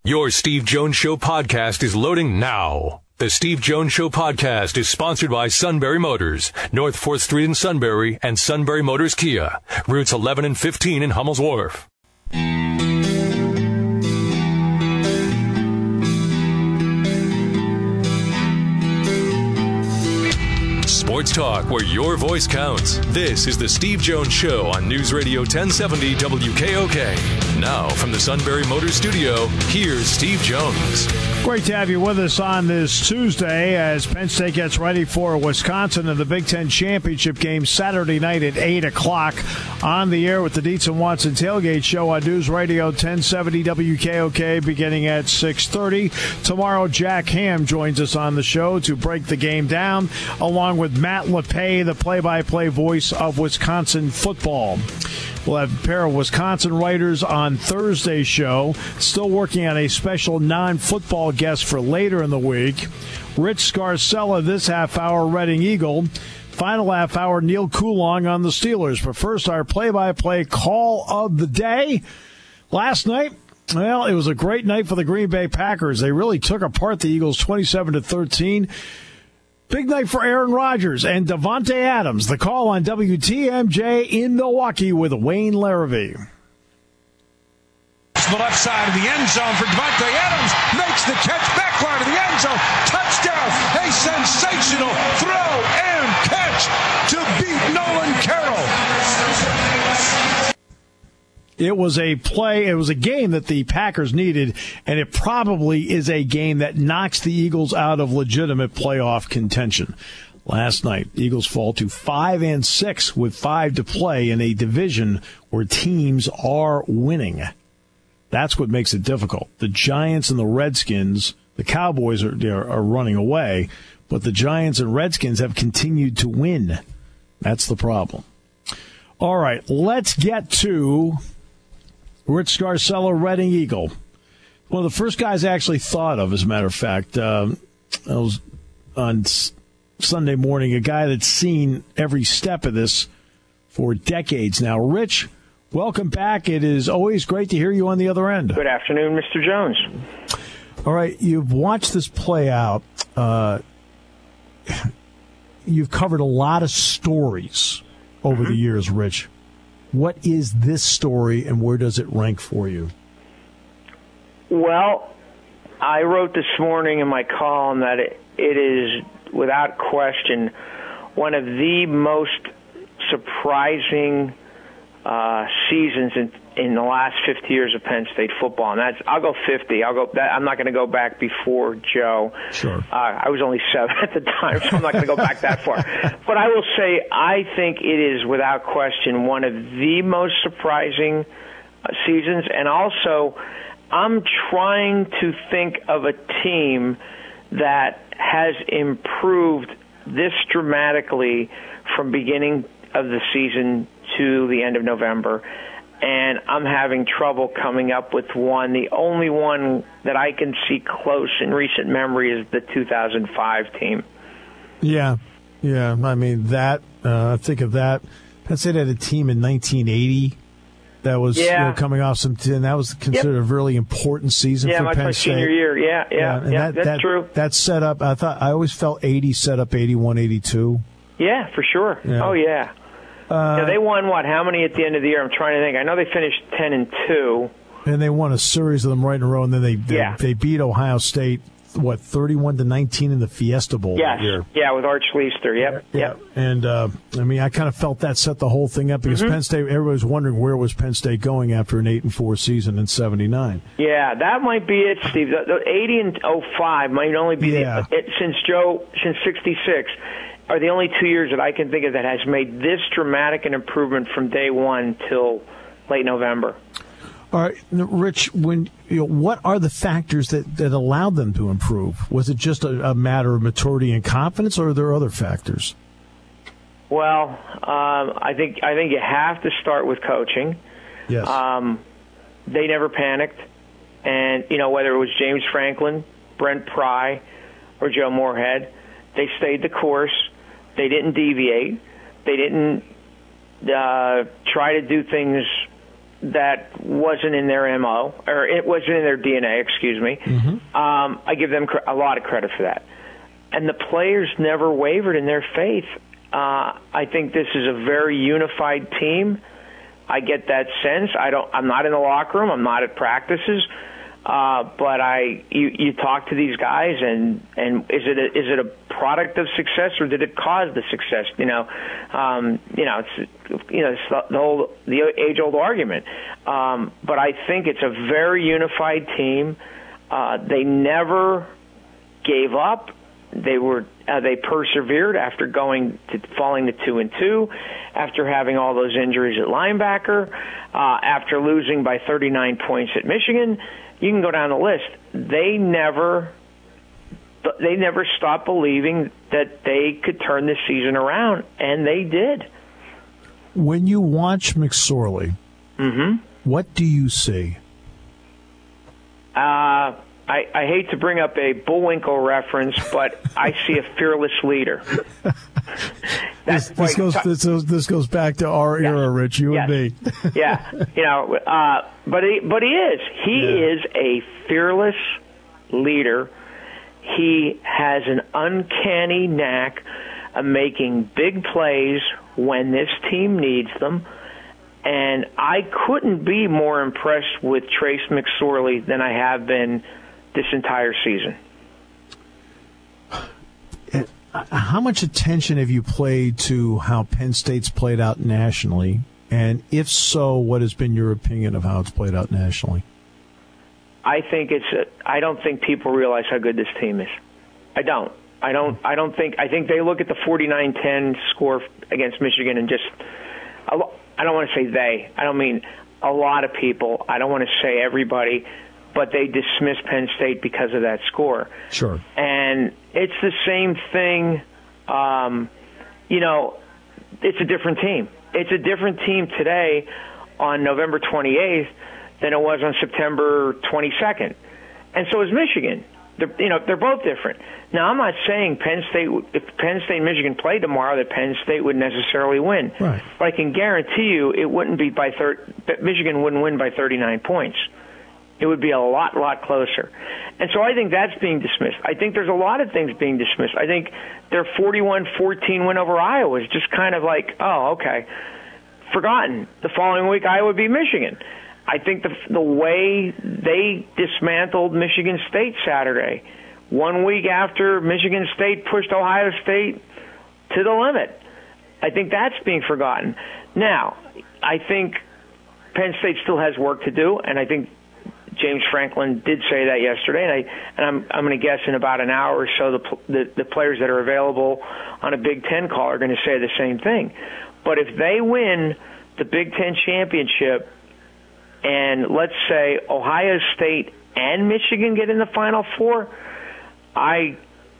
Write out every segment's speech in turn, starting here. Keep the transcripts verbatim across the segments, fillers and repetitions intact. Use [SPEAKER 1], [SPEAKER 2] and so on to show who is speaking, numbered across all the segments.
[SPEAKER 1] Your Steve Jones Show podcast is loading now. The Steve Jones Show podcast is sponsored by Sunbury Motors, North fourth Street in Sunbury, and Sunbury Motors Kia, routes eleven and fifteen in Hummel's Wharf. Sports talk where your voice counts. This is the Steve Jones Show on News Radio ten seventy W K O K. Now from the Sunbury Motors Studio, here's Steve Jones.
[SPEAKER 2] Great to have you with us on this Tuesday as Penn State gets ready for Wisconsin in the Big Ten Championship game Saturday night at eight o'clock. On the air with the Dietz and Watson Tailgate Show on News Radio ten seventy W K O K beginning at six thirty. Tomorrow, Jack Ham joins us on the show to break the game down, along with Matt LePay, the play-by-play voice of Wisconsin football. We'll have a pair of Wisconsin writers on Thursday's show, still working on a special non-football guest for later in the week. Rich Scarcella this half hour, Reading Eagle. Final half hour, Neil Coulong on the Steelers. But first, our play-by-play call of the day. Last night, well, it was a great night for the Green Bay Packers. They really took apart the Eagles twenty-seven to thirteen. Big night for Aaron Rodgers and Davante Adams. The call on W T M J in Milwaukee with Wayne Larrivee.
[SPEAKER 3] The left side of the end zone for Davante Adams. Makes the catch, backline of the end zone. Touchdown. A sensational throw and catch to beat Nolan Carroll.
[SPEAKER 2] It was a play, it was a game that the Packers needed, and it probably is a game that knocks the Eagles out of legitimate playoff contention. Last night, Eagles fall to five and six with five to play in a division where teams are winning. That's what makes it difficult. The Giants and the Redskins, the Cowboys are, are, are running away, but the Giants and Redskins have continued to win. That's the problem. All right, let's get to Rich Scarcella, Reading Eagle. One of the first guys I actually thought of, as a matter of fact, um, I was on S- Sunday morning, a guy that's seen every step of this for decades now. Rich, welcome back. It is always great to hear you on the other end.
[SPEAKER 4] Good afternoon, Mister Jones.
[SPEAKER 2] All right, you've watched this play out. Uh, you've covered a lot of stories over mm-hmm. the years, Rich. What is this story, and where does it rank for you?
[SPEAKER 4] Well, I wrote this morning in my column that it, it is, without question, one of the most surprising uh, seasons in, in the last fifty years of Penn State football. And that's, I'll go fifty. I'll go. That, I'm not going to go back before Joe.
[SPEAKER 2] Sure.
[SPEAKER 4] Uh, I was only seven at the time, so I'm not going to go back that far. But I will say, I think it is, without question, one of the most surprising uh, seasons. And also, I'm trying to think of a team that has improved this dramatically from beginning of the season to the end of November, and I'm having trouble coming up with one. The only one that I can see close in recent memory is the two thousand five team.
[SPEAKER 2] Yeah, yeah. I mean, that, uh, I think of that. Penn State had a team in nineteen eighty that was
[SPEAKER 4] yeah.
[SPEAKER 2] you know, coming off some, and that was considered
[SPEAKER 4] yep.
[SPEAKER 2] a really important season
[SPEAKER 4] yeah,
[SPEAKER 2] for
[SPEAKER 4] my,
[SPEAKER 2] Penn
[SPEAKER 4] my
[SPEAKER 2] State.
[SPEAKER 4] senior year. Yeah, yeah,
[SPEAKER 2] yeah.
[SPEAKER 4] yeah
[SPEAKER 2] that,
[SPEAKER 4] that's
[SPEAKER 2] that,
[SPEAKER 4] true.
[SPEAKER 2] That set up, I thought, I always felt eighty set up eighty-one, eighty-two.
[SPEAKER 4] Yeah, for sure.
[SPEAKER 2] Yeah.
[SPEAKER 4] Oh, yeah.
[SPEAKER 2] Uh,
[SPEAKER 4] yeah. They won, what, how many at the end of the year? I'm trying to think. I know they finished ten and two.
[SPEAKER 2] And they won a series of them right in a row, and then they they,
[SPEAKER 4] yeah.
[SPEAKER 2] they beat Ohio State, what, thirty-one to nineteen in the Fiesta Bowl
[SPEAKER 4] yes.
[SPEAKER 2] that year.
[SPEAKER 4] Yeah, with Arch Leister. Yep,
[SPEAKER 2] yeah.
[SPEAKER 4] yep.
[SPEAKER 2] And, uh, I mean, I kind of felt that set the whole thing up because
[SPEAKER 4] mm-hmm.
[SPEAKER 2] Penn State, everybody was wondering where was Penn State going after an eight and four season in seventy-nine.
[SPEAKER 4] Yeah, that might be it, Steve. The, the eighty and oh five might only be
[SPEAKER 2] yeah.
[SPEAKER 4] the, it, since Joe, since sixty-six. Are the only two years that I can think of that has made this dramatic an improvement from day one till late November.
[SPEAKER 2] All right, Rich, when you know, what are the factors that, that allowed them to improve? Was it just a, a matter of maturity and confidence, or are there other factors?
[SPEAKER 4] Well, um, I think I think you have to start with coaching.
[SPEAKER 2] Yes.
[SPEAKER 4] Um, they never panicked, and you know whether it was James Franklin, Brent Pry, or Joe Moorhead, they stayed the course. They didn't deviate. They didn't uh, try to do things that wasn't in their M O, or it wasn't in their D N A, excuse me. Mm-hmm. Um, I give them a lot of credit for that. And the players never wavered in their faith. Uh, I think this is a very unified team. I get that sense. I don't. I'm not in the locker room. I'm not at practices. Uh, but I, you, you talk to these guys, and, and is it a, is it a product of success, or did it cause the success? You know, um, you know, it's you know it's the, the whole the age old argument. Um, but I think it's a very unified team. Uh, they never gave up. They were uh, they persevered after going to falling to two and two, after having all those injuries at linebacker, uh, after losing by thirty-nine points at Michigan. You can go down the list. They never, they never stopped believing that they could turn this season around, and they did.
[SPEAKER 2] When you watch McSorley,
[SPEAKER 4] mm-hmm.
[SPEAKER 2] what do you see?
[SPEAKER 4] Uh, I, I hate to bring up a Bullwinkle reference, but I see a fearless leader.
[SPEAKER 2] This, this goes this, this goes back to our yeah. era, Rich. You
[SPEAKER 4] yes.
[SPEAKER 2] and me.
[SPEAKER 4] yeah, you know, uh, but he but he is he yeah. is a fearless leader. He has an uncanny knack of making big plays when this team needs them. And I couldn't be more impressed with Trace McSorley than I have been this entire season.
[SPEAKER 2] How much attention have you paid to how Penn State's played out nationally? And if so, what has been your opinion of how it's played out nationally?
[SPEAKER 4] I think it's. A, I don't think people realize how good this team is. I don't. I don't. I don't think. I think they look at the forty-nine ten score against Michigan and just. I don't want to say they. I don't mean a lot of people. I don't want to say everybody. But they dismiss Penn State because of that score.
[SPEAKER 2] Sure.
[SPEAKER 4] And it's the same thing. Um, you know, it's a different team. It's a different team today on November twenty-eighth than it was on September twenty-second. And so is Michigan. They're, you know, they're both different. Now, I'm not saying Penn State, if Penn State and Michigan played tomorrow, that Penn State would necessarily win.
[SPEAKER 2] Right.
[SPEAKER 4] But I can guarantee you it wouldn't be by thirty. Michigan wouldn't win by thirty-nine points. It would be a lot, lot closer. And so I think that's being dismissed. I think there's a lot of things being dismissed. I think their forty-one fourteen win over Iowa is just kind of like, oh, okay, forgotten. The following week, Iowa beat Michigan. I think the the way they dismantled Michigan State Saturday, one week after Michigan State pushed Ohio State to the limit, I think that's being forgotten. Now, I think Penn State still has work to do, and I think James Franklin did say that yesterday, and, I, and I'm, I'm going to guess in about an hour or so the, the, the players that are available on a Big Ten call are going to say the same thing. But if they win the Big Ten championship, and let's say Ohio State and Michigan get in the Final Four, I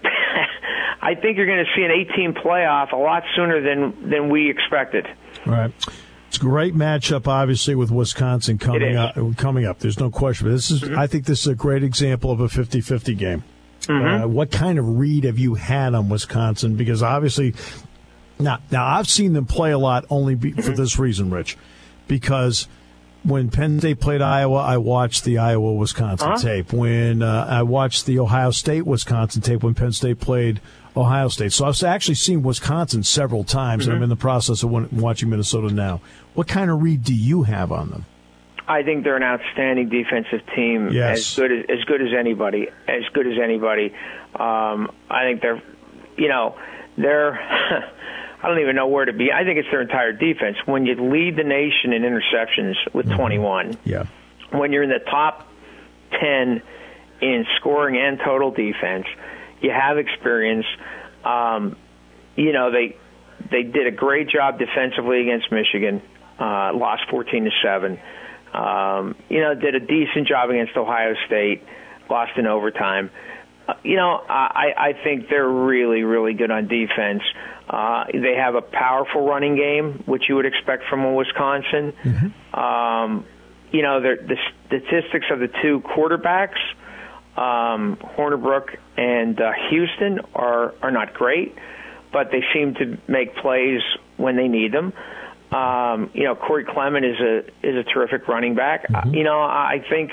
[SPEAKER 4] I think you're going to see an eight-team playoff a lot sooner than, than we expected.
[SPEAKER 2] All right. It's a great matchup, obviously, with Wisconsin coming up. Coming up, there's no question. But this is, mm-hmm. I think, this is a great example of a fifty-fifty game.
[SPEAKER 4] Mm-hmm.
[SPEAKER 2] Uh, what kind of read have you had on Wisconsin? Because obviously, now, now I've seen them play a lot only be, for this reason, Rich, because when Penn State played Iowa, I watched the Iowa-Wisconsin
[SPEAKER 4] uh-huh.
[SPEAKER 2] tape. When uh, I watched the Ohio State-Wisconsin tape when Penn State played Ohio State. So I've actually seen Wisconsin several times, mm-hmm. and I'm in the process of watching Minnesota now. What kind of read do you have on them?
[SPEAKER 4] I think they're an outstanding defensive team,
[SPEAKER 2] yes.
[SPEAKER 4] as good as, as good as anybody, as good as anybody. Um, I think they're, you know, they're. I don't even know where to be. I think it's their entire defense. When you lead the nation in interceptions with
[SPEAKER 2] mm-hmm.
[SPEAKER 4] twenty-one,
[SPEAKER 2] yeah.
[SPEAKER 4] when you're in the top ten in scoring and total defense, you have experience. Um, you know, they they did a great job defensively against Michigan, uh, lost fourteen to seven. Um, you know, did a decent job against Ohio State, lost in overtime. Uh, you know, I, I think they're really, really good on defense. Uh, they have a powerful running game, which you would expect from a Wisconsin.
[SPEAKER 2] Mm-hmm.
[SPEAKER 4] Um, you know, the statistics of the two quarterbacks, um, Hornibrook and uh, Houston, are, are not great, but they seem to make plays when they need them. Um, you know, Corey Clement is a is a terrific running back.
[SPEAKER 2] Mm-hmm.
[SPEAKER 4] Uh, you know, I think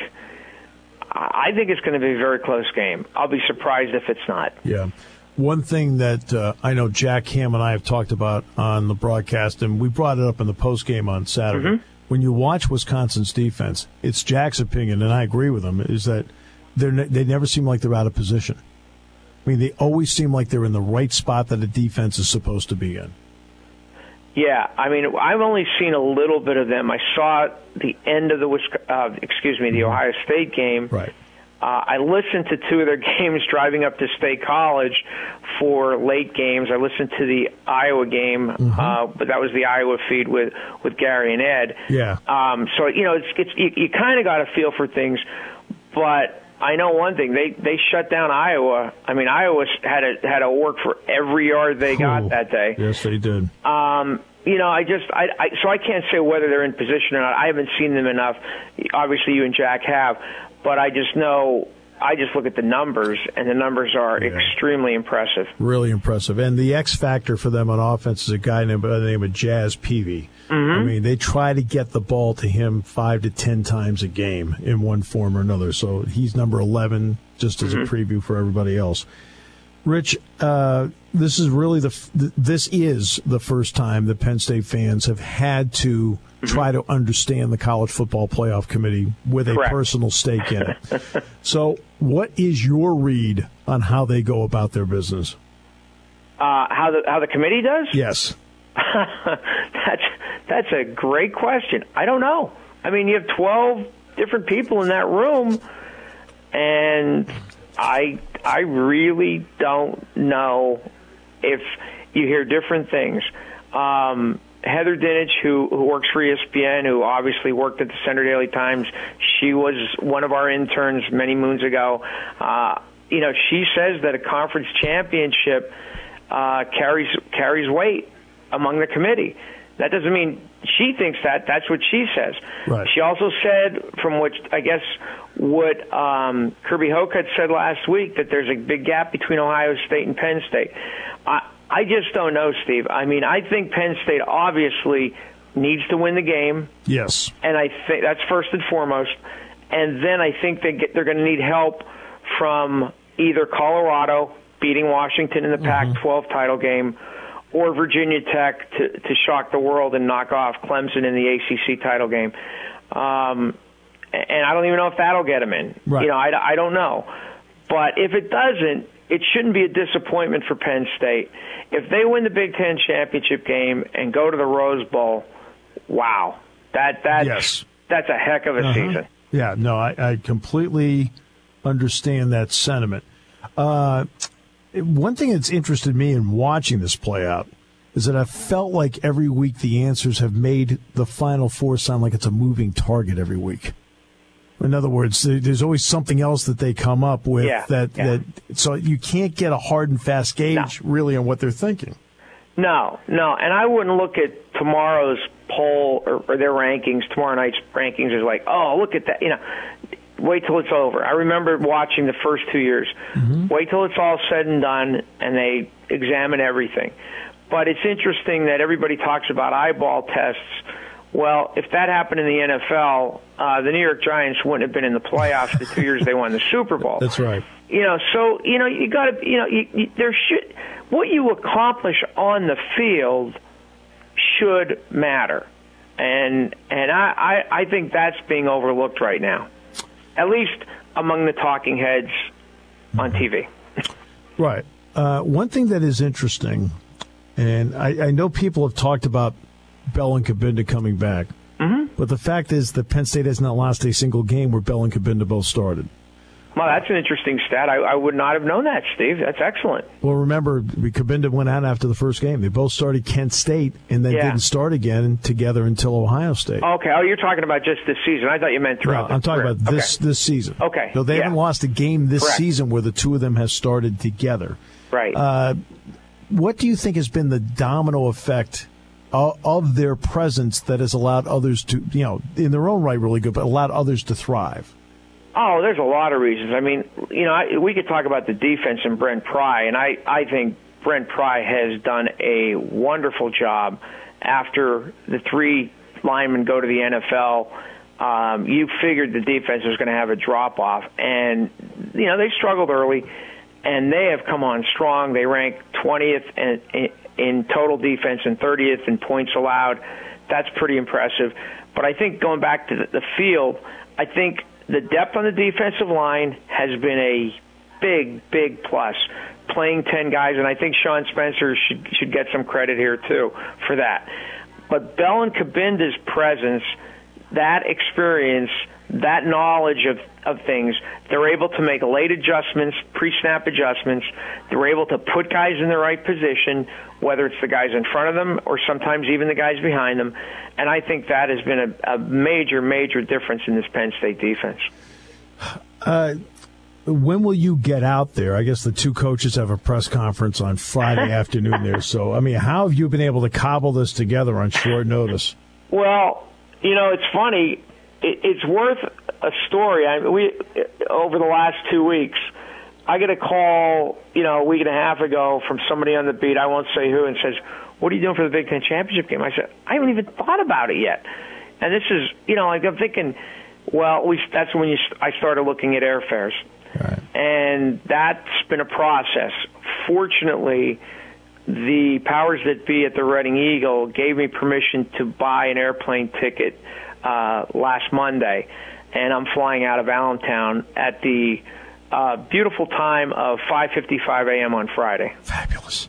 [SPEAKER 4] I think it's going to be a very close game. I'll be surprised if it's not.
[SPEAKER 2] Yeah. One thing that uh, I know Jack Ham and I have talked about on the broadcast, and we brought it up in the postgame on Saturday.
[SPEAKER 4] Mm-hmm.
[SPEAKER 2] When you watch Wisconsin's defense, it's Jack's opinion, and I agree with him, is that they're ne- they never seem like they're out of position. I mean, they always seem like they're in the right spot that a defense is supposed to be in.
[SPEAKER 4] Yeah, I mean, I've only seen a little bit of them. I saw the end of the uh, excuse me, the Ohio State game.
[SPEAKER 2] Right.
[SPEAKER 4] Uh, I listened to two of their games driving up to State College for late games. I listened to the Iowa game, mm-hmm. uh, but that was the Iowa feed with, with Gary and Ed.
[SPEAKER 2] Yeah.
[SPEAKER 4] Um, so you know, it's it's you, you kind of got to feel for things, but I know one thing: they they shut down Iowa. I mean, Iowa had to had to work for every yard they got
[SPEAKER 2] Ooh,
[SPEAKER 4] that day.
[SPEAKER 2] Yes, they did.
[SPEAKER 4] Um, you know, I just I, I so I can't say whether they're in position or not. I haven't seen them enough. Obviously, you and Jack have. But I just know, I just look at the numbers, and the numbers are yeah. extremely impressive.
[SPEAKER 2] Really impressive. And the X factor for them on offense is a guy named, by the name of Jazz Peavy. Mm-hmm. I mean, they try to get the ball to him five to ten times a game in one form or another. So he's number eleven, just as mm-hmm. a preview for everybody else. Rich, uh, this is really the this is the first time that Penn State fans have had to try to understand the College Football Playoff Committee with a
[SPEAKER 4] Correct.
[SPEAKER 2] personal stake in it. So, what is your read on how they go about their business?
[SPEAKER 4] Uh, how the how the committee does?
[SPEAKER 2] Yes.
[SPEAKER 4] that's that's a great question. I don't know. I mean, you have twelve different people in that room, and I I really don't know if you hear different things. Um, Heather Dinich, who, who works for E S P N, who obviously worked at the Centre Daily Times, she was one of our interns many moons ago. Uh, you know, she says that a conference championship uh, carries carries weight among the committee. That doesn't mean she thinks that. That's what she says.
[SPEAKER 2] Right.
[SPEAKER 4] She also said, from which I guess what um, Kirby Hoke had said last week, that there's a big gap between Ohio State and Penn State. I, I just don't know, Steve. I mean, I think Penn State obviously needs to win the game.
[SPEAKER 2] Yes.
[SPEAKER 4] And I think that's first and foremost. And then I think they get, they're going to need help from either Colorado beating Washington in the mm-hmm. Pac twelve title game, or Virginia Tech to, to shock the world and knock off Clemson in the A C C title game. Um, and I don't even know if that'll get them in.
[SPEAKER 2] Right.
[SPEAKER 4] You know, I, I don't know. But if it doesn't, it shouldn't be a disappointment for Penn State. If they win the Big Ten championship game and go to the Rose Bowl, wow, that that's
[SPEAKER 2] yes.
[SPEAKER 4] that's a heck of a
[SPEAKER 2] uh-huh.
[SPEAKER 4] season.
[SPEAKER 2] Yeah, no, I, I completely understand that sentiment. Uh, one thing that's interested me in watching this play out is that I felt like every week the answers have made the Final Four sound like it's a moving target every week. In other words, there's always something else that they come up with
[SPEAKER 4] yeah,
[SPEAKER 2] that,
[SPEAKER 4] yeah.
[SPEAKER 2] that so you can't get a hard and fast gauge
[SPEAKER 4] no.
[SPEAKER 2] really on what they're thinking.
[SPEAKER 4] No, no, and I wouldn't look at tomorrow's poll or, or their rankings. Tomorrow night's rankings is like, oh, look at that. You know, wait till it's over. I remember watching the first two years. Mm-hmm. Wait till it's all said and done, and they examine everything. But it's interesting that everybody talks about eyeball tests. Well, if that happened in the N F L, uh, the New York Giants wouldn't have been in the playoffs the two years they won the Super Bowl.
[SPEAKER 2] That's right.
[SPEAKER 4] You know, so you know you got to, you know, you, you, there should what you accomplish on the field should matter, and and I, I, I think that's being overlooked right now, at least among the talking heads on T V.
[SPEAKER 2] Right. Uh, one thing that is interesting, and I, I know people have talked about Bell and Cabinda coming back. Mm-hmm. But the fact is that Penn State has not lost a single game where Bell and Cabinda both started.
[SPEAKER 4] Well, that's an interesting stat. I, I would not have known that, Steve. That's excellent.
[SPEAKER 2] Well, remember, Cabinda went out after the first game. They both started Kent State and then yeah. didn't start again together until Ohio State.
[SPEAKER 4] Okay. Oh, you're talking about just this season. I thought you meant throughout
[SPEAKER 2] no, I'm talking
[SPEAKER 4] career.
[SPEAKER 2] about this
[SPEAKER 4] okay.
[SPEAKER 2] this season.
[SPEAKER 4] Okay.
[SPEAKER 2] No, they
[SPEAKER 4] yeah.
[SPEAKER 2] haven't lost a game this
[SPEAKER 4] Correct.
[SPEAKER 2] season where the two of them have started together.
[SPEAKER 4] Right.
[SPEAKER 2] Uh, what do you think has been the domino effect of their presence that has allowed others to, you know, in their own right really good, but allowed others to thrive?
[SPEAKER 4] Oh, there's a lot of reasons. I mean, you know, I, we could talk about the defense and Brent Pry, and I, I think Brent Pry has done a wonderful job after the three linemen go to the N F L, um, you figured the defense was going to have a drop-off. And, you know, they struggled early, and they have come on strong. They rank twentieth in, in total defense and thirtieth in points allowed. That's pretty impressive. But I think going back to the, the field, I think the depth on the defensive line has been a big, big plus, playing ten guys, and I think Sean Spencer should should get some credit here, too, for that. But Bell and Cabinda's presence, that experience, that knowledge of, of things, they're able to make late adjustments, pre-snap adjustments. They're able to put guys in the right position, whether it's the guys in front of them or sometimes even the guys behind them. And I think that has been a, a major, major difference in this Penn State defense.
[SPEAKER 2] Uh, when will you get out there? I guess the two coaches have a press conference on Friday afternoon there. So, I mean, how have you been able to cobble this together on short notice?
[SPEAKER 4] Well, you know, it's funny. It, it's worth a story. I mean, we over the last two weeks, I get a call, you know, a week and a half ago from somebody on the beat, I won't say who, and says, what are you doing for the Big Ten Championship game? I said, I haven't even thought about it yet. And this is, you know, like I'm thinking, well, we, that's when you, I started looking at airfares. Right. And that's been a process. Fortunately, the powers that be at the Reading Eagle gave me permission to buy an airplane ticket uh, last Monday, and I'm flying out of Allentown at the uh, beautiful time of five fifty-five a.m. on Friday.
[SPEAKER 2] Fabulous.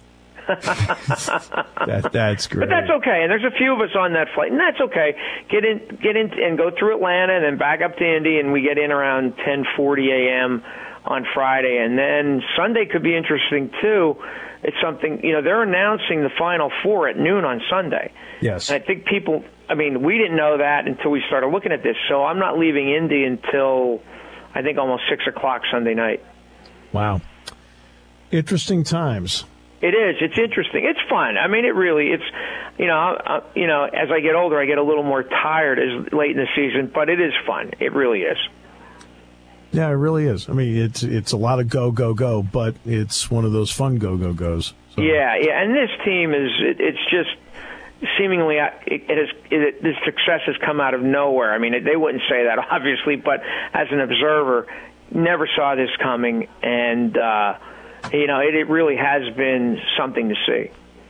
[SPEAKER 2] that, that's great.
[SPEAKER 4] But that's okay, and there's a few of us on that flight, and that's okay. Get in, get in, and go through Atlanta, and then back up to Indy, and we get in around ten forty a.m. on Friday, and then Sunday could be interesting too. It's something, you know, they're announcing the Final Four at noon on Sunday.
[SPEAKER 2] Yes,
[SPEAKER 4] and I think people. I mean, we didn't know that until we started looking at this. So I'm not leaving Indy until I think almost six o'clock Sunday night.
[SPEAKER 2] Wow, interesting times.
[SPEAKER 4] It is. It's interesting. It's fun. I mean, it really. It's, you know, uh, you know. As I get older, I get a little more tired as late in the season, but it is fun. It really is.
[SPEAKER 2] Yeah, it really is. I mean, it's it's a lot of go go go, but it's one of those fun go go goes. So.
[SPEAKER 4] Yeah, yeah. And this team is. It, it's just seemingly it, it is. It, this success has come out of nowhere. I mean, it, they wouldn't say that obviously, but as an observer, never saw this coming, and. uh You know, it, it really has been something to see.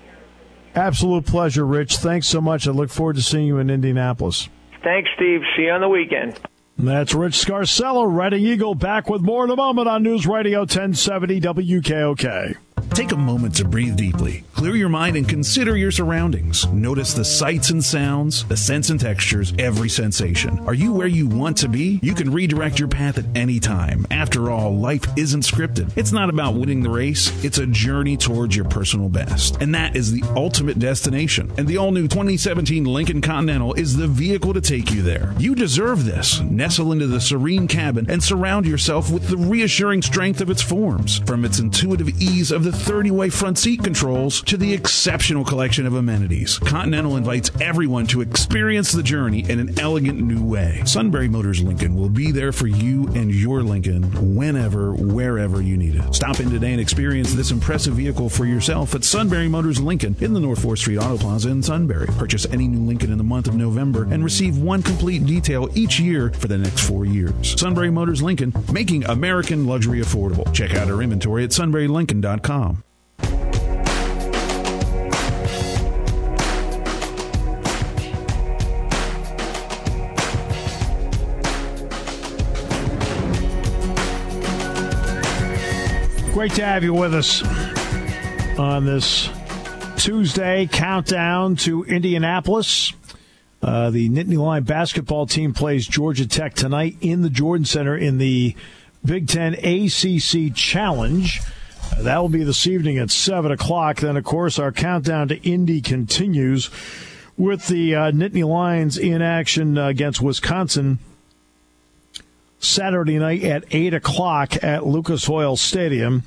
[SPEAKER 2] Absolute pleasure, Rich. Thanks so much. I look forward to seeing you in Indianapolis.
[SPEAKER 4] Thanks, Steve. See you on the weekend.
[SPEAKER 2] That's Rich Scarcella, Reading Eagle, back with more in a moment on News Radio ten seventy W K O K.
[SPEAKER 5] Take a moment to breathe deeply, clear your mind, and consider your surroundings. Notice the sights and sounds, the scents and textures, every sensation. Are you where you want to be? You can redirect your path at any time. After all, life isn't scripted. It's not about winning the race. It's a journey towards your personal best. And that is the ultimate destination. And the all-new twenty seventeen Lincoln Continental is the vehicle to take you there. You deserve this. Nestle into the serene cabin and surround yourself with the reassuring strength of its forms. From its intuitive ease of the thirty-way front seat controls to the exceptional collection of amenities, Continental invites everyone to experience the journey in an elegant new way. Sunbury Motors Lincoln will be there for you and your Lincoln whenever, wherever you need it. Stop in today and experience this impressive vehicle for yourself at Sunbury Motors Lincoln in the North fourth Street Auto Plaza in Sunbury. Purchase any new Lincoln in the month of November and receive one complete detail each year for the next four years. Sunbury Motors Lincoln, making American luxury affordable. Check out our inventory at sunbury lincoln dot com.
[SPEAKER 2] Great to have you with us on this Tuesday countdown to Indianapolis. Uh, the Nittany Lion basketball team plays Georgia Tech tonight in the Jordan Center in the Big Ten A C C Challenge. Uh, that will be this evening at seven o'clock. Then, of course, our countdown to Indy continues with the uh, Nittany Lions in action uh, against Wisconsin Saturday night at eight o'clock at Lucas Oil Stadium.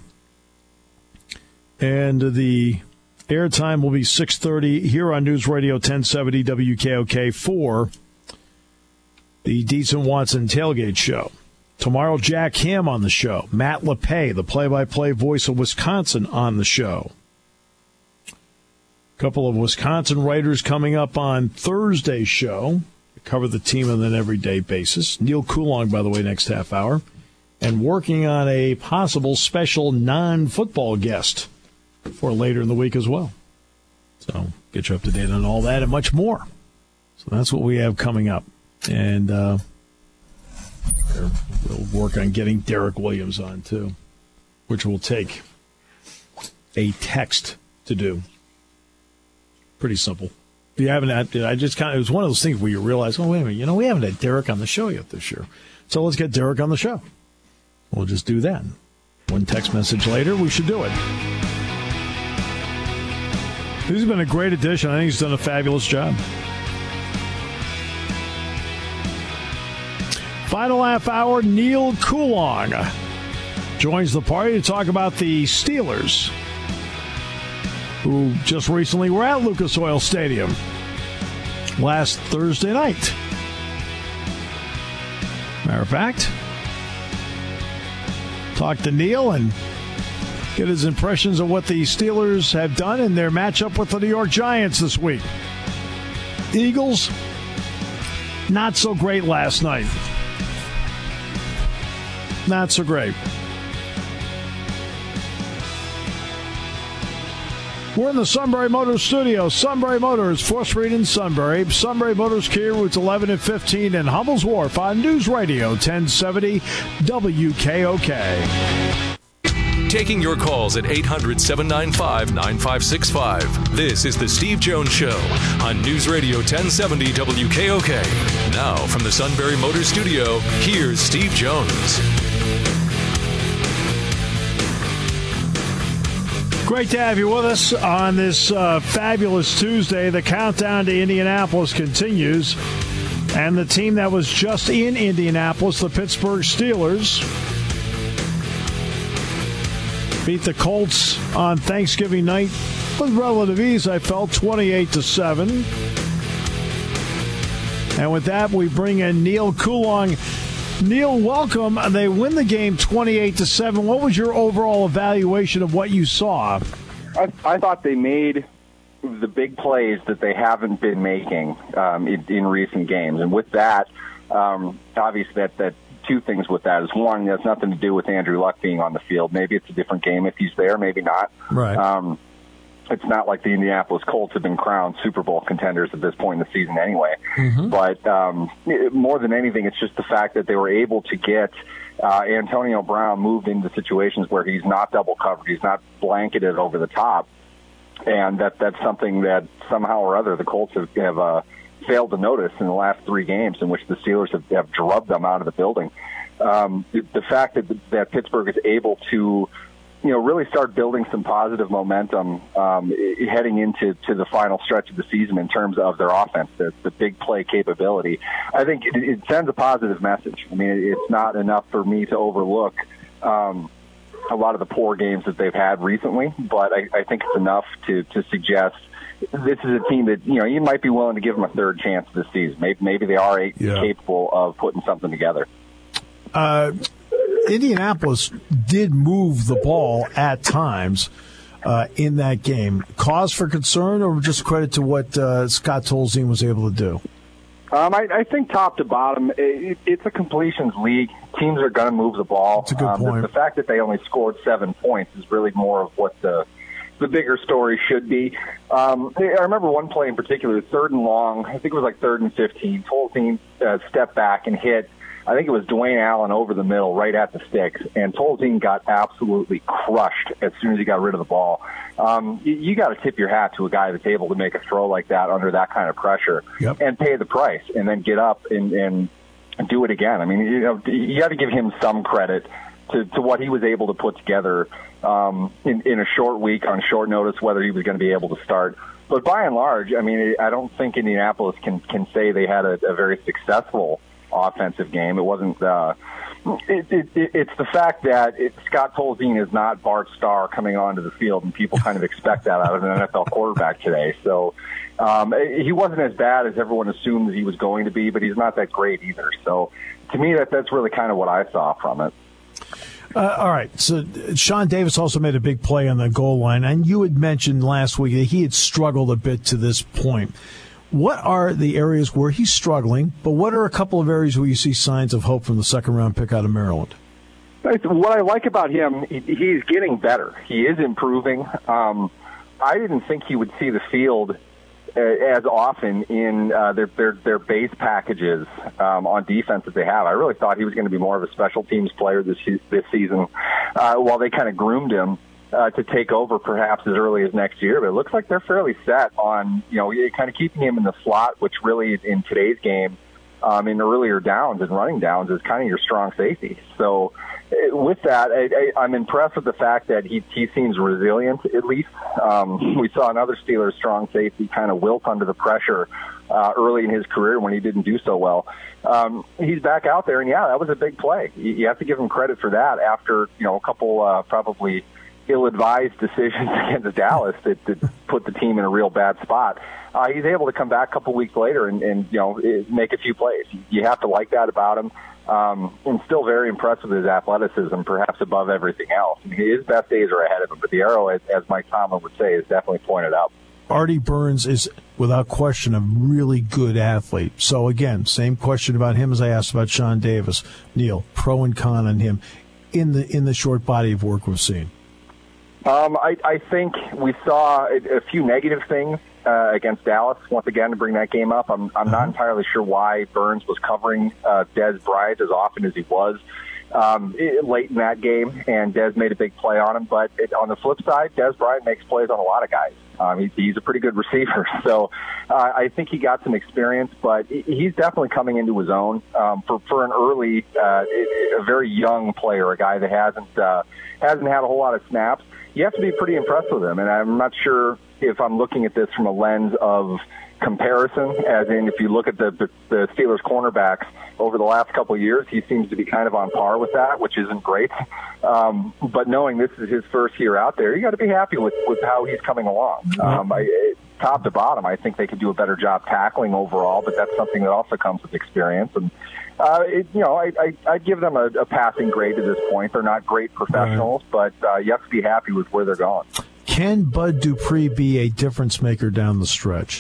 [SPEAKER 2] And the airtime will be six thirty here on News Radio ten seventy W K O K for the Dietz and Watson Tailgate Show. Tomorrow, Jack Ham on the show. Matt LePay, the play-by-play voice of Wisconsin, on the show. A couple of Wisconsin writers coming up on Thursday's show. Cover the team on an everyday basis. Neil Coulong, by the way, next half hour. And working on a possible special non-football guest for later in the week as well. So get you up to date on all that and much more. So that's what we have coming up. And uh, we'll work on getting Derek Williams on, too, which will take a text to do. Pretty simple. If you haven't had, I just kind of, it was one of those things where you realize, oh, wait a minute, you know, we haven't had Derek on the show yet this year. So let's get Derek on the show. We'll just do that. One text message later, we should do it. This has been a great addition. I think he's done a fabulous job. Final half hour, Neil Coulong joins the party to talk about the Steelers, who just recently were at Lucas Oil Stadium last Thursday night. Matter of fact, talk to Neil and get his impressions of what the Steelers have done in their matchup with the New York Giants this week. Eagles, not so great last night. Not so great. We're in the Sunbury Motors studio. Sunbury Motors, fourth Street in Sunbury. Sunbury Motors, Kia, routes eleven and fifteen in Hummel's Wharf on News Radio ten seventy W K O K.
[SPEAKER 1] Taking your calls at eight hundred, seven nine five, nine five six five. This is The Steve Jones Show on News Radio ten seventy W K O K. Now, from the Sunbury Motors studio, here's Steve Jones.
[SPEAKER 2] Great to have you with us on this uh, fabulous Tuesday. The countdown to Indianapolis continues. And the team that was just in Indianapolis, the Pittsburgh Steelers, beat the Colts on Thanksgiving night with relative ease, I felt, twenty-eight to seven. And with that, we bring in Neil Coulong. Neil, welcome. They win the game twenty-eight to seven. What was your overall evaluation of what you saw?
[SPEAKER 6] I, I thought they made the big plays that they haven't been making um, in, in recent games. And with that, um, obviously, that, that two things with that is, one, it has nothing to do with Andrew Luck being on the field. Maybe it's a different game if he's there, maybe not.
[SPEAKER 2] Right.
[SPEAKER 6] Um, it's not like the Indianapolis Colts have been crowned Super Bowl contenders at this point in the season anyway. Mm-hmm. But um, it, more than anything, it's just the fact that they were able to get uh, Antonio Brown moved into situations where he's not double covered, he's not blanketed over the top, and that that's something that somehow or other the Colts have, have uh, failed to notice in the last three games in which the Steelers have, have drubbed them out of the building. Um, the, the fact that, that Pittsburgh is able to you know, really start building some positive momentum um, heading into to the final stretch of the season in terms of their offense, the, the big play capability. I think it, it sends a positive message. I mean, it's not enough for me to overlook um, a lot of the poor games that they've had recently, but I, I think it's enough to, to suggest this is a team that, you know, you might be willing to give them a third chance this season. Maybe, maybe they are yeah. capable of putting something together.
[SPEAKER 2] Uh Indianapolis did move the ball at times uh, in that game. Cause for concern, or just credit to what uh, Scott Tolzien was able to do?
[SPEAKER 6] Um, I, I think top to bottom, it, it's a completions league. Teams are going to move the ball.
[SPEAKER 2] That's a good
[SPEAKER 6] um,
[SPEAKER 2] point.
[SPEAKER 6] The, the fact that they only scored seven points is really more of what the the bigger story should be. Um, I remember one play in particular, third and long. I think it was like third and fifteen. Tolzien uh, stepped back and hit. I think it was Dwayne Allen over the middle, right at the sticks, and Tolzien got absolutely crushed as soon as he got rid of the ball. Um, you you got to tip your hat to a guy that's able to make a throw like that under that kind of pressure
[SPEAKER 2] yep.
[SPEAKER 6] and pay the price, and then get up and, and do it again. I mean, you know, you got to give him some credit to, to what he was able to put together um, in, in a short week on short notice, whether he was going to be able to start. But by and large, I mean, I don't think Indianapolis can can say they had a, a very successful offensive game. It wasn't. Uh, it, it, it, it's the fact that it, Scott Tolzien is not Bart Starr coming onto the field, and people kind of expect that out of an N F L quarterback today. So um, he wasn't as bad as everyone assumed that he was going to be, but he's not that great either. So to me, that that's really kind of what I saw from it.
[SPEAKER 2] Uh, all right, so Sean Davis also made a big play on the goal line, and you had mentioned last week that he had struggled a bit to this point. What are the areas where he's struggling, but what are a couple of areas where you see signs of hope from the second-round pick out of Maryland?
[SPEAKER 6] What I like about him, he's getting better. He is improving. Um, I didn't think he would see the field as often in uh, their, their their base packages um, on defense that they have. I really thought he was going to be more of a special teams player this this season, uh, while they kind of groomed him uh, to take over perhaps as early as next year. But it looks like they're fairly set on, you know, kind of keeping him in the slot, which really in today's game, um, in earlier downs and running downs, is kind of your strong safety. So with that, I, I, I'm impressed with the fact that he, he seems resilient, at least. Um, we saw another Steelers strong safety kind of wilt under the pressure uh, early in his career when he didn't do so well. Um, he's back out there, and, yeah, that was a big play. You, you have to give him credit for that after, you know, a couple uh, probably ill-advised decisions against Dallas that, that put the team in a real bad spot. Uh, he's able to come back a couple weeks later and, and, you know, make a few plays. You have to like that about him. Um, and still very impressed with his athleticism, perhaps above everything else. I mean, his best days are ahead of him, but the arrow, as, as Mike Tomlin would say, is definitely pointed up.
[SPEAKER 2] Artie Burns is, without question, a really good athlete. So, again, same question about him as I asked about Sean Davis. Neil, pro and con on him in the in the short body of work we've seen.
[SPEAKER 6] Um, I, I think we saw a, a few negative things uh, against Dallas. Once again, to bring that game up, I'm, I'm not entirely sure why Burns was covering uh, Dez Bryant as often as he was um, it, late in that game, and Dez made a big play on him. But it, on the flip side, Dez Bryant makes plays on a lot of guys. Um, he, he's a pretty good receiver, so uh, I think he got some experience, but he's definitely coming into his own um, for for an early, uh, a very young player, a guy that hasn't uh, hasn't had a whole lot of snaps. You have to be pretty impressed with him, and I'm not sure if I'm looking at this from a lens of comparison, as in if you look at the the Steelers cornerbacks over the last couple of years, he seems to be kind of on par with that, which isn't great. Um, but knowing this is his first year out there, you got to be happy with, with how he's coming along. Um, I, top to bottom, I think they could do a better job tackling overall, but that's something that also comes with experience. And uh, it, you know, I, I, I'd give them a, a passing grade to this point. They're not great professionals, right, but uh, you have to be happy with where they're going.
[SPEAKER 2] Can Bud Dupree be a difference maker down the stretch?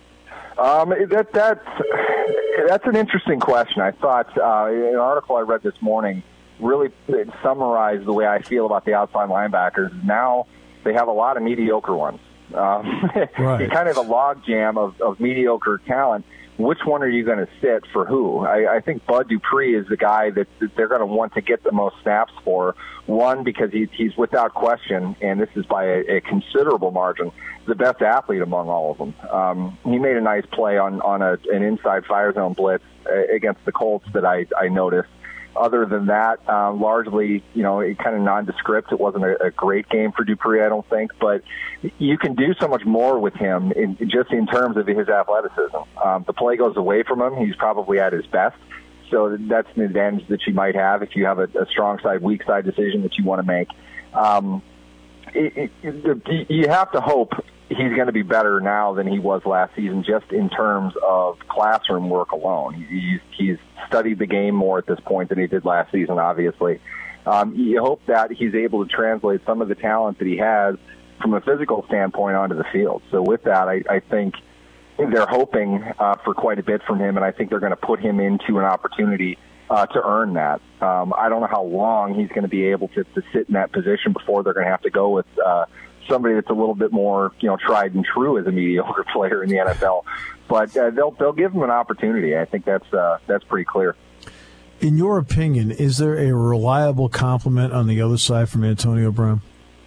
[SPEAKER 6] Um, that that's that's an interesting question. I thought uh, an article I read this morning really summarized the way I feel about the outside linebackers. Now they have a lot of mediocre ones. Um,
[SPEAKER 2] right.
[SPEAKER 6] It's kind of a log jam of, of mediocre talent. Which one are you going to sit for who? I, I think Bud Dupree is the guy that, that they're going to want to get the most snaps for. One, because he, he's without question, and this is by a, a considerable margin, the best athlete among all of them. Um, he made a nice play on, on a, an inside fire zone blitz against the Colts that I, I noticed. Other than that, uh, largely, you know, kind of nondescript. It wasn't a, a great game for Dupree, I don't think, but you can do so much more with him in, just in terms of his athleticism. Um, the play goes away from him. He's probably at his best. So that's an advantage that you might have if you have a, a strong side, weak side decision that you want to make. Um, it, it, it, you have to hope he's going to be better now than he was last season, just in terms of classroom work alone. He's, he's studied the game more at this point than he did last season, obviously. Um, you hope that he's able to translate some of the talent that he has from a physical standpoint onto the field. So with that, I, I think they're hoping uh, for quite a bit from him, and I think they're going to put him into an opportunity uh, to earn that. Um, I don't know how long he's going to be able to, to sit in that position before they're going to have to go with uh, somebody that's a little bit more, you know, tried and true as a mediocre player in the N F L. But uh, they'll they'll give him an opportunity. I think that's uh, that's pretty clear.
[SPEAKER 2] In your opinion, is there a reliable compliment on the other side from Antonio Brown?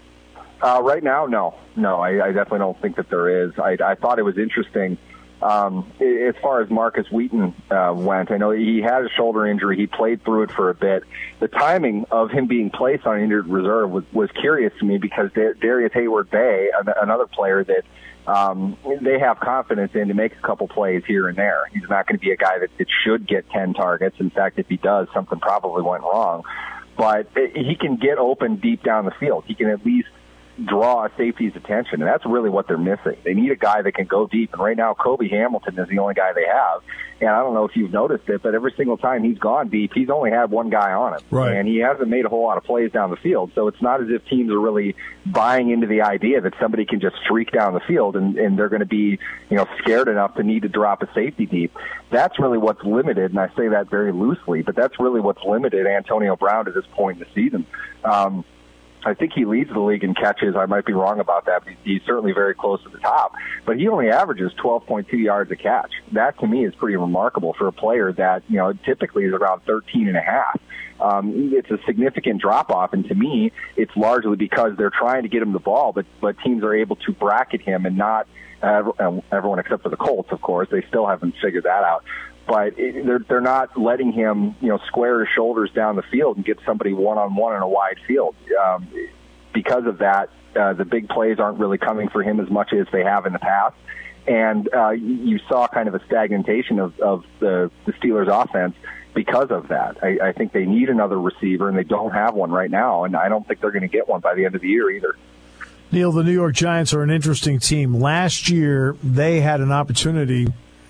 [SPEAKER 6] Uh, right now, no. No, I, I definitely don't think that there is. I, I thought it was interesting. Um, as far as Marcus Wheaton uh, went, I know he had a shoulder injury. He played through it for a bit. The timing of him being placed on injured reserve was, was curious to me because Darius Hayward-Bay, another player that um, they have confidence in to make a couple plays here and there. He's not going to be a guy that, that should get ten targets. In fact, if he does, something probably went wrong. But he can get open deep down the field. He can at least draw a safety's attention, and that's really what they're missing. They need a guy that can go deep, and right now Kobe Hamilton is the only guy they have. And I don't know if you've noticed it, but every single time he's gone deep, he's only had one guy on him.
[SPEAKER 2] Right.
[SPEAKER 6] And he hasn't made a whole lot of plays down the field. So it's not as if teams are really buying into the idea that somebody can just streak down the field and, and they're going to be, you know, scared enough to need to drop a safety deep. That's really what's limited, and I say that very loosely, but that's really what's limited Antonio Brown to this point in the season. Um, I think he leads the league in catches. I might be wrong about that, but he's certainly very close to the top. But he only averages twelve point two yards a catch. That, to me, is pretty remarkable for a player that, you know, typically is around thirteen and a half. Um, it's a significant drop-off, and to me, it's largely because they're trying to get him the ball, but, but teams are able to bracket him and not uh, everyone except for the Colts, of course. They still haven't figured that out. But it, they're they're not letting him, you know, square his shoulders down the field and get somebody one-on-one in a wide field. Um, because of that, uh, the big plays aren't really coming for him as much as they have in the past. And uh, you saw kind of a stagnation of, of the, the Steelers' offense because of that. I, I think they need another receiver, and they don't have one right now, and I don't think they're going to get one by the end of the year either.
[SPEAKER 2] Neil, the New York Giants are an interesting team. Last year, they had an opportunity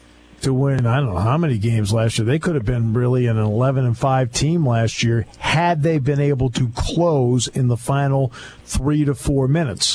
[SPEAKER 2] to win, I don't know how many games last year. They could have been really an eleven and five team last year had they been able to close in the final three to four minutes.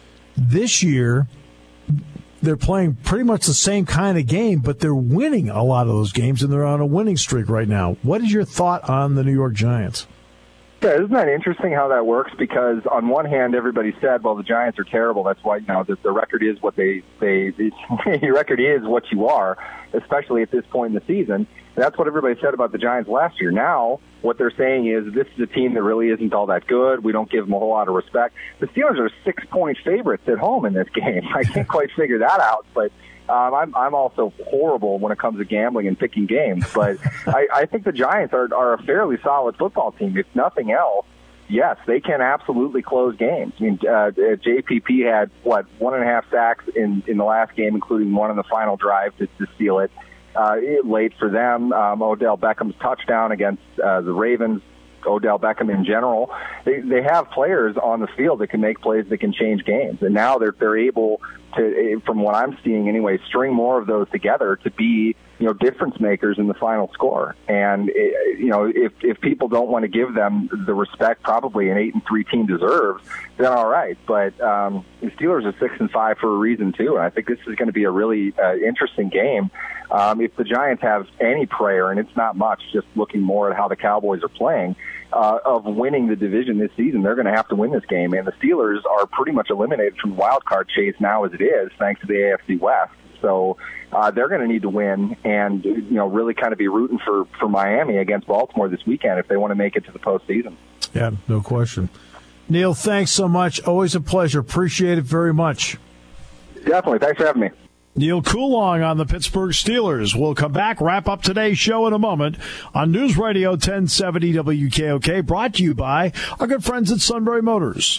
[SPEAKER 2] This year, they're playing pretty much the same kind of game, but they're winning a lot of those games, and they're on a winning streak right now. What is your thought on the New York Giants?
[SPEAKER 6] Yeah, isn't that interesting how that works? Because on one hand, everybody said, "Well, the Giants are terrible. That's why, you know, the, the record is what they they the record is what you are." Especially at this point in the season, and that's what everybody said about the Giants last year. Now, what they're saying is this is a team that really isn't all that good. We don't give them a whole lot of respect. The Steelers are six-point favorites at home in this game. I can't quite figure that out, but. Um, I'm, I'm also horrible when it comes to gambling and picking games, but I, I think the Giants are, are a fairly solid football team. If nothing else, yes, they can absolutely close games. I mean, uh, J P P had, what, one and a half sacks in, in the last game, including one in the final drive to, to steal it. Uh, late for them. Um, Odell Beckham's touchdown against uh, the Ravens. Odell Beckham in general, they they have players on the field that can make plays that can change games, and now they're they're able to, from what I'm seeing anyway, string more of those together to be, you know, difference makers in the final score. And it, you know, if if people don't want to give them the respect probably an eight and three team deserves, then all right. But um, the Steelers are six and five for a reason too, and I think this is going to be a really uh, interesting game. Um, if the Giants have any prayer, and it's not much, just looking more at how the Cowboys are playing, uh, of winning the division this season, they're going to have to win this game. And the Steelers are pretty much eliminated from the wild card chase now as it is, thanks to the A F C West. So uh, they're going to need to win and, you know, really kind of be rooting for, for Miami against Baltimore this weekend if they want to make it to the postseason.
[SPEAKER 2] Yeah, no question. Neil, thanks so much. Always a pleasure. Appreciate it very much.
[SPEAKER 6] Definitely. Thanks for having me.
[SPEAKER 2] Neil Coulong on the Pittsburgh Steelers. We'll come back, wrap up today's show in a moment on News Radio ten seventy W K O K, brought to you by our good friends at Sunbury Motors.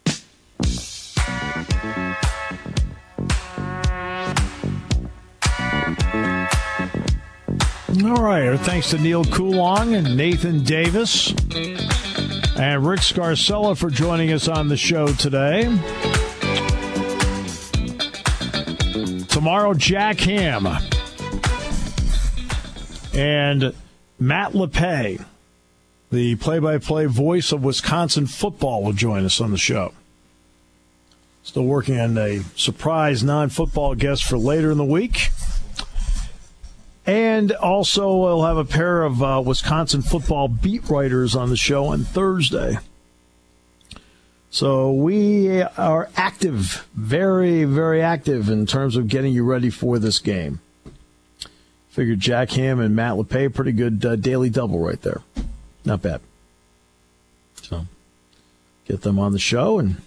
[SPEAKER 2] All right, our thanks to Neil Coulong and Nathan Davis and Rick Scarcella for joining us on the show today. Tomorrow, Jack Ham and Matt LePay, the play-by-play voice of Wisconsin football, will join us on the show. Still working on a surprise non-football guest for later in the week. And also we'll have a pair of uh, Wisconsin football beat writers on the show on Thursday. So we are active, very, very active in terms of getting you ready for this game. Figured Jack Ham and Matt LePay, pretty good uh, daily double right there. Not bad. So get them on the show and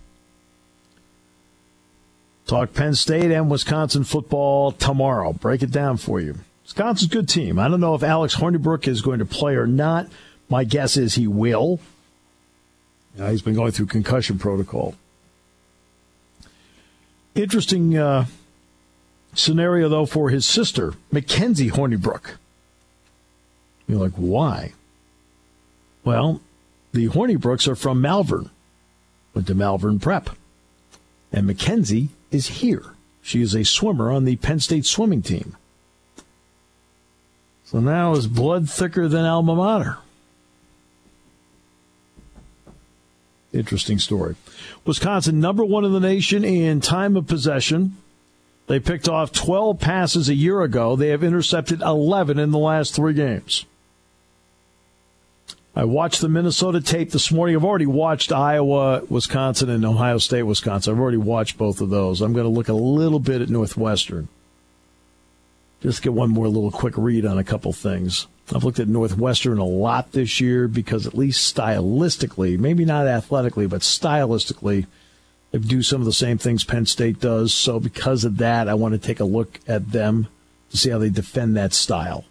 [SPEAKER 2] talk Penn State and Wisconsin football tomorrow. Break it down for you. Wisconsin's a good team. I don't know if Alex Hornibrook is going to play or not. My guess is he will. Uh, he's been going through concussion protocol. Interesting uh, scenario, though, for his sister, Mackenzie Hornibrook. You're like, why? Well, the Hornibrooks are from Malvern. went to Malvern Prep. And Mackenzie is here. She is a swimmer on the Penn State swimming team. So now is blood thicker than alma mater? Interesting story. Wisconsin, number one in the nation in time of possession. They picked off twelve passes a year ago. They have intercepted eleven in the last three games. I watched the Minnesota tape this morning. I've already watched Iowa, Wisconsin, and Ohio State, Wisconsin. I've already watched both of those. I'm going to look a little bit at Northwestern. Just get one more little quick read on a couple things. I've looked at Northwestern a lot this year because at least stylistically, maybe not athletically, but stylistically, they do some of the same things Penn State does. So because of that, I want to take a look at them to see how they defend that style.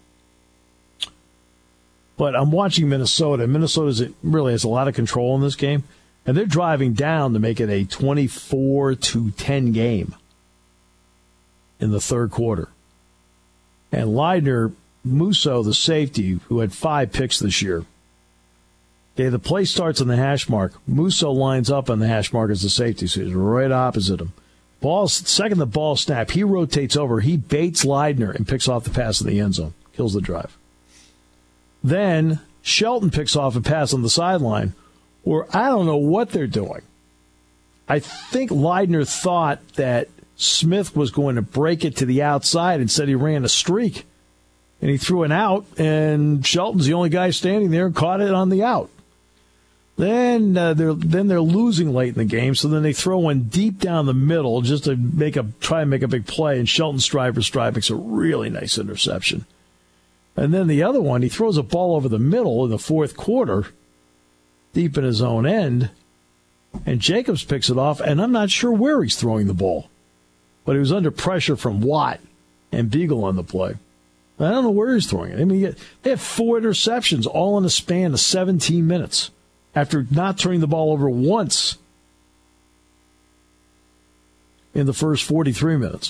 [SPEAKER 2] But I'm watching Minnesota. Minnesota really has a lot of control in this game, and they're driving down to make it a twenty-four to ten game in the third quarter. And Leidner, Musso, the safety, who had five picks this year, okay, the play starts on the hash mark. Musso lines up on the hash mark as the safety, so he's right opposite him. Ball, second the ball snap, he rotates over, he baits Leidner and picks off the pass in the end zone, kills the drive. Then Shelton picks off a pass on the sideline, or I don't know what they're doing. I think Leidner thought that Smith was going to break it to the outside. Instead, he ran a streak, and he threw an out, and Shelton's the only guy standing there and caught it on the out. Then uh, they're then they're losing late in the game, so then they throw one deep down the middle just to make a try and make a big play, and Shelton Striver Strive makes a really nice interception. And then the other one, he throws a ball over the middle in the fourth quarter, deep in his own end, and Jacobs picks it off, and I'm not sure where he's throwing the ball. But he was under pressure from Watt and Beagle on the play. I don't know where he's throwing it. I mean, they have four interceptions all in a span of seventeen minutes after not turning the ball over once in the first forty-three minutes.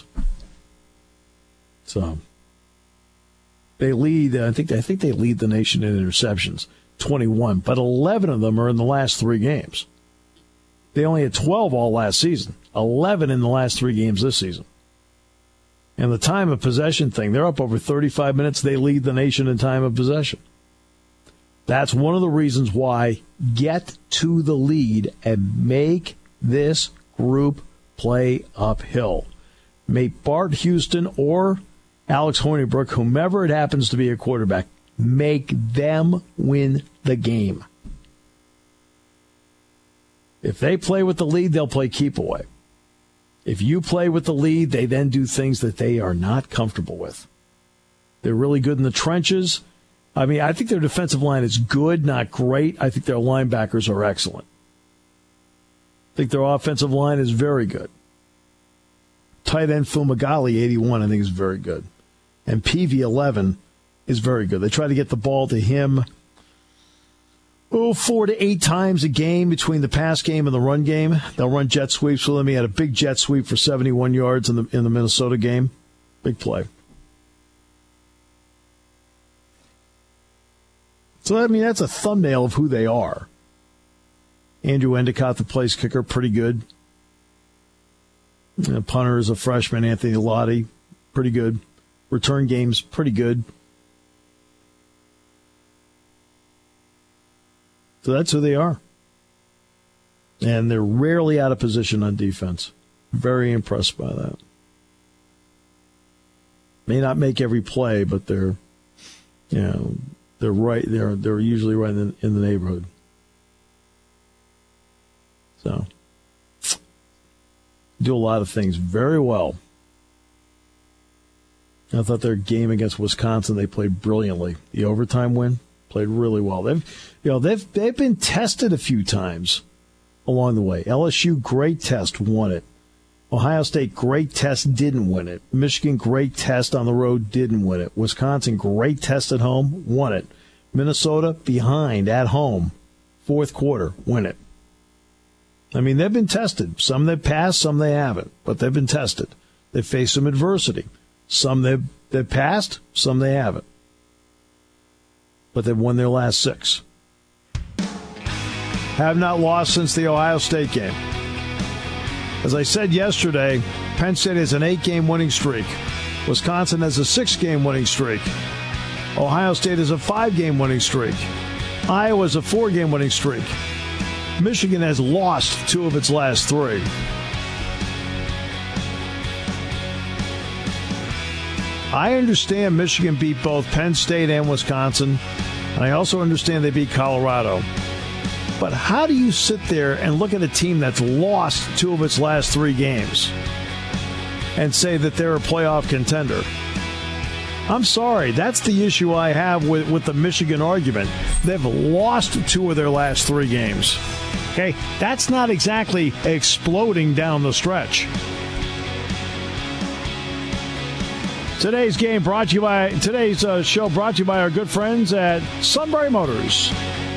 [SPEAKER 2] So they lead, I think I think they lead the nation in interceptions, twenty-one, but eleven of them are in the last three games. They only had twelve all last season, eleven in the last three games this season. And the time of possession thing, they're up over thirty-five minutes. They lead the nation in time of possession. That's one of the reasons why get to the lead and make this group play uphill. Make Bart Houston or Alex Hornibrook, whomever it happens to be a quarterback, make them win the game. If they play with the lead, they'll play keep away. If you play with the lead, they then do things that they are not comfortable with. They're really good in the trenches. I mean, I think their defensive line is good, not great. I think their linebackers are excellent. I think their offensive line is very good. Tight end Fumagalli, eighty-one, I think is very good. And P V eleven is very good. They try to get the ball to him Oh, four to eight times a game between the pass game and the run game. They'll run jet sweeps with him. He had a big jet sweep for seventy-one yards in the in the Minnesota game. Big play. So, I mean, that's a thumbnail of who they are. Andrew Endicott, the place kicker, pretty good. The punter is a freshman, Anthony Lottie, pretty good. Return games, pretty good. So that's who they are. And they're rarely out of position on defense. Very impressed by that. May not make every play, but they're, you know, they're right. They're they're usually right in the, in the neighborhood. So do a lot of things very well. I thought their game against Wisconsin, they played brilliantly. The overtime win, played really well. They've, you know, they've they've been tested a few times along the way. L S U, great test, won it. Ohio State, great test, didn't win it. Michigan, great test on the road, didn't win it. Wisconsin, great test at home, won it. Minnesota, behind at home, fourth quarter, win it. I mean, they've been tested. Some they've passed, some they haven't, but they've been tested. They've faced some adversity. Some they've, they've passed, some they haven't. But they've won their last six. have not lost since the Ohio State game. As I said yesterday, Penn State has an eight-game winning streak. Wisconsin has a six-game winning streak. Ohio State has a five-game winning streak. Iowa has a four-game winning streak. Michigan has lost two of its last three. I understand Michigan beat both Penn State and Wisconsin, and I also understand they beat Colorado. But how do you sit there and look at a team that's lost two of its last three games and say that they're a playoff contender? I'm sorry, that's the issue I have with, with the Michigan argument. They've lost two of their last three games. Okay, that's not exactly exploding down the stretch. Today's game brought to you by today's uh, show brought to you by our good friends at Sunbury Motors.